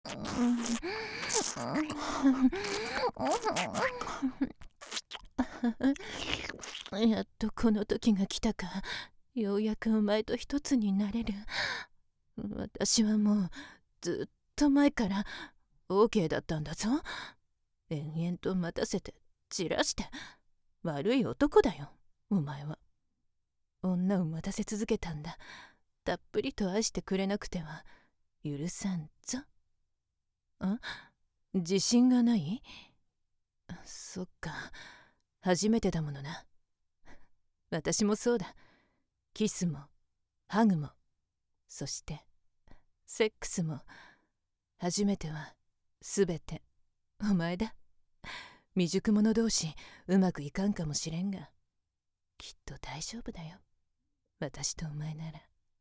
やっとこの時が来たか。ようやくお前と一つになれる。私はもうずっと前から OK だったんだぞ。延々と待たせて散らして悪い男だよお前は。女を待たせ続けたんだ。たっぷりと愛してくれなくては許さんぞ。自信がない？そっか、初めてだものな。私もそうだ。キスもハグも、そしてセックスも、初めてはすべてお前だ。未熟者同士うまくいかんかもしれんが、きっと大丈夫だよ、私とお前なら。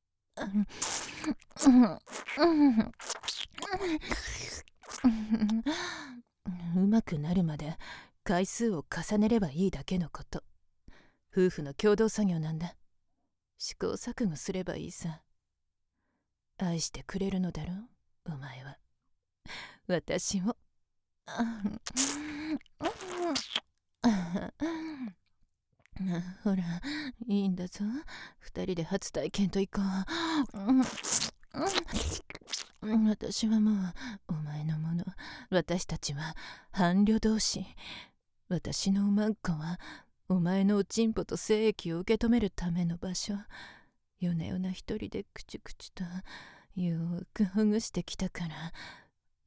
うまくなるまで回数を重ねればいいだけのこと。夫婦の共同作業なんだ。試行錯誤すればいいさ。愛してくれるのだろう、お前は。私を。ほら、いいんだぞ。二人で初体験といこう。私はもうお前のもの。私たちは伴侶同士。私のおまんこはお前のおちんぽと精液を受け止めるための場所。夜な夜な一人でくちゅくちゅとよーくほぐしてきたから、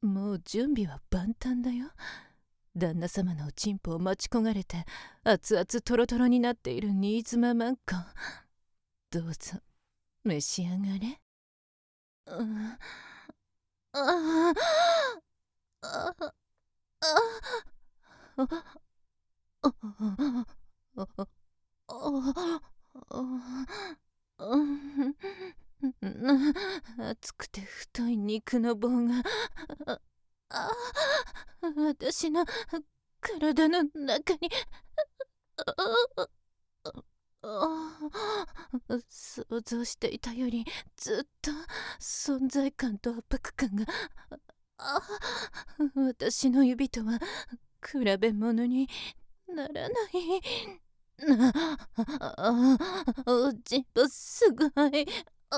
もう準備は万端だよ。旦那様のおちんぽを待ち焦がれて熱々トロトロになっている新妻まんこ、どうぞ召し上がれ。熱くて太い肉の棒が私の体の中に。想像していたよりずっと存在感と圧迫感が。私の指とは比べ物にならない。おちんぽすごい。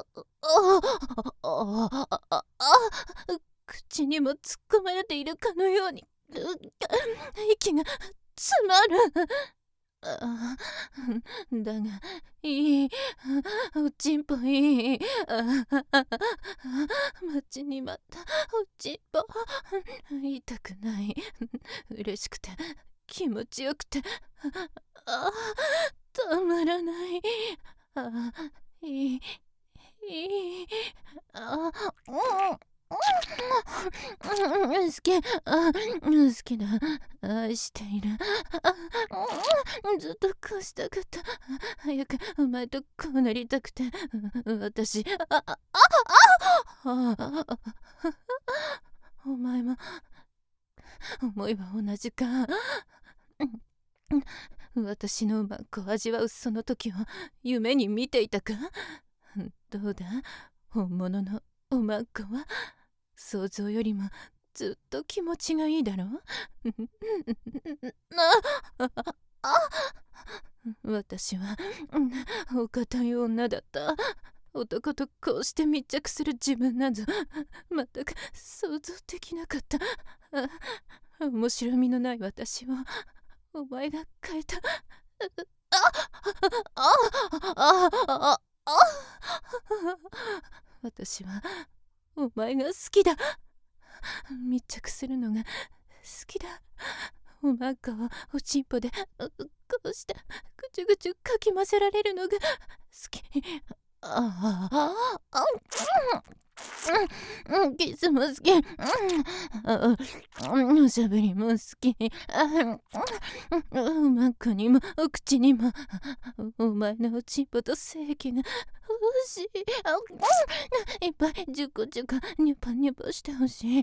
口にも突っ込まれているかのように息が詰まる。だがいい、おちんぽいい。待ちに待ったおちんぽ。痛くない。嬉しくて気持ちよくてたまらない。いい好き、好きだ、愛している。ずっとこうしたかった。早くお前とこうなりたくて。私、お前も思いは同じか。私のうまく味わうその時を夢に見ていたか。どうだ、本物のおまんこは想像よりもずっと気持ちがいいだろう。私はお堅い女だった。男とこうして密着する自分など全く想像できなかった。面白みのない私をお前が変えた。私はお前が好きだ。密着するのが好きだ。おまんこをおちんぽでこうしてぐちゅぐちゅかき混ぜられるのが好き。キスも好き。おしゃべりも好き。おまんこにもお口にもお前のおちんぽと精液が欲しい。いっぱいジュコジュコニュパニュパしてほしい。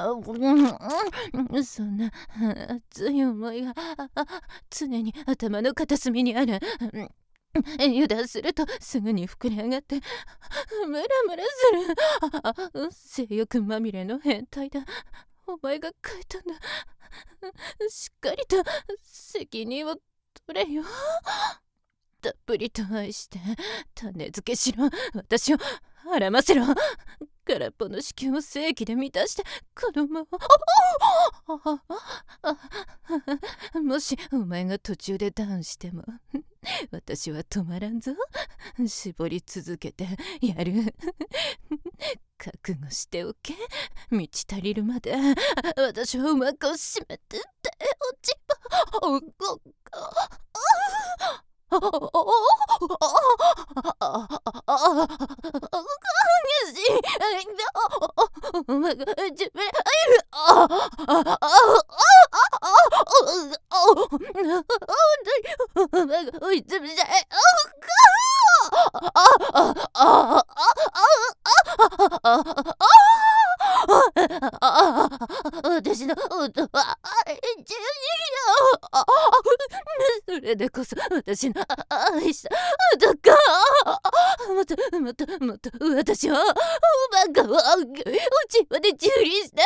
そんな熱い思いが常に頭の片隅にある。 油断するとすぐに膨れ上がってムラムラする。性欲まみれの変態だ。お前が書いたんだ。しっかりと責任を取れよ。たっぷりと愛して種付けしろ。私を孕ませろ。空っぽの子宮を正規で満たして子供を。もしお前が途中でダウンしても私は止まらんぞ。絞り続けてやる。覚悟しておけ。満ち足りるまで私はうまく締めてって落ち私の音はそれでこそ私の愛した男。もっと私をバカを落ちまで蹂躙して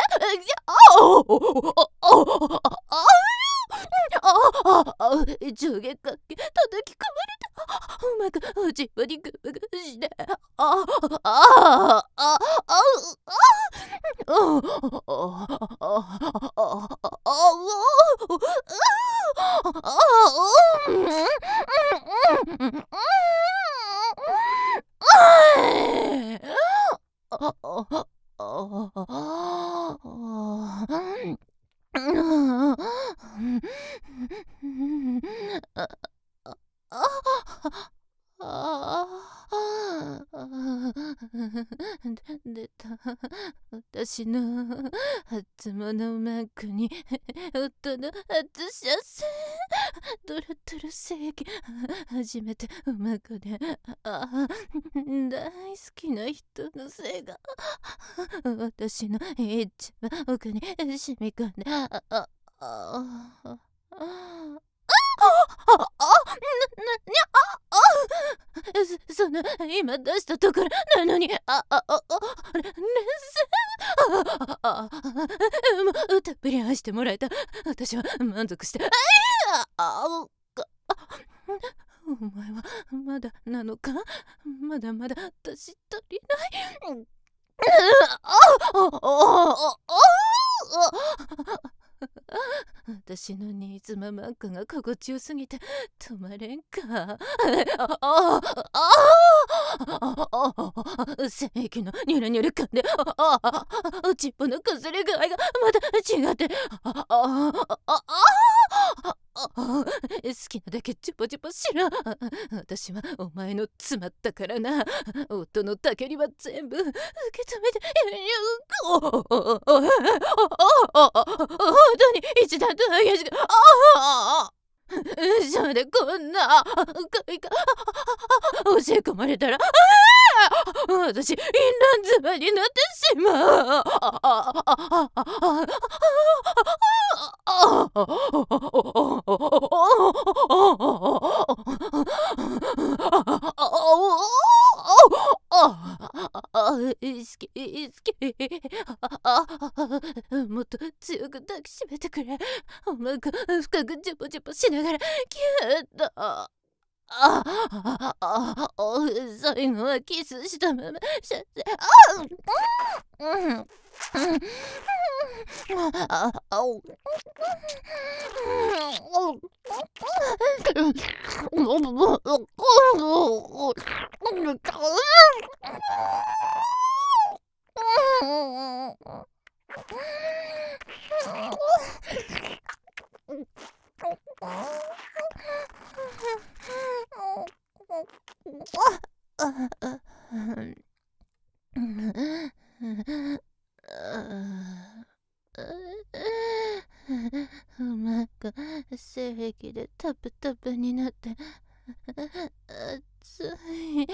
上下関係叩き込まれた。うまく落ちまでグーグーして出た。私の初物マークに夫の初射精ドラトル正義初めて馬子で大好きな人のせいが私の一番奥に染み込んでそんな今出したところなのに連もうたっぷり愛してもらえた。私は満足してお前はまだなのか。まだまだ私足りない。私の新妻マークが心地よすぎて止まれんか。正義のニュルニュル感でちっぽの崩れ具合がまた違って好きなだけチュポチュポしろ。私はお前の妻だからな。夫のたけりは全部受け止めて本当に一段と激しくそれこんな恋が教え込まれたら私淫乱妻になってしまう。好きもっと強く抱きしめてくれ。おまが深くジュポジュポしながらキューッと最後はキスしたままシャッてうまく性癖でタプタプになって熱い。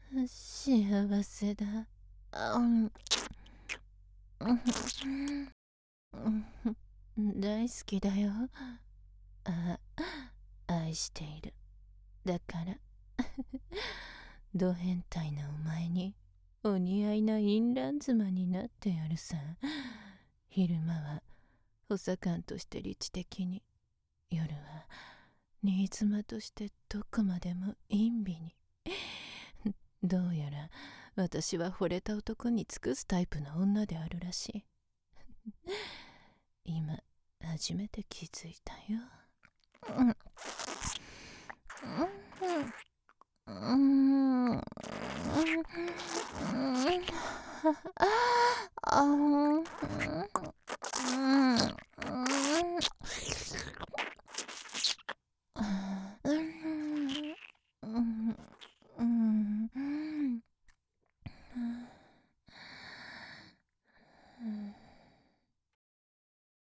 幸せだ。 大好きだよ。あ、愛している。だからド変態なお前にお似合いな淫乱妻になってやるさ。昼間は補佐官として理知的に、夜は新妻としてどこまでも陰美に。どうやら私は惚れた男に尽くすタイプの女であるらしい。今初めて気づいたよ。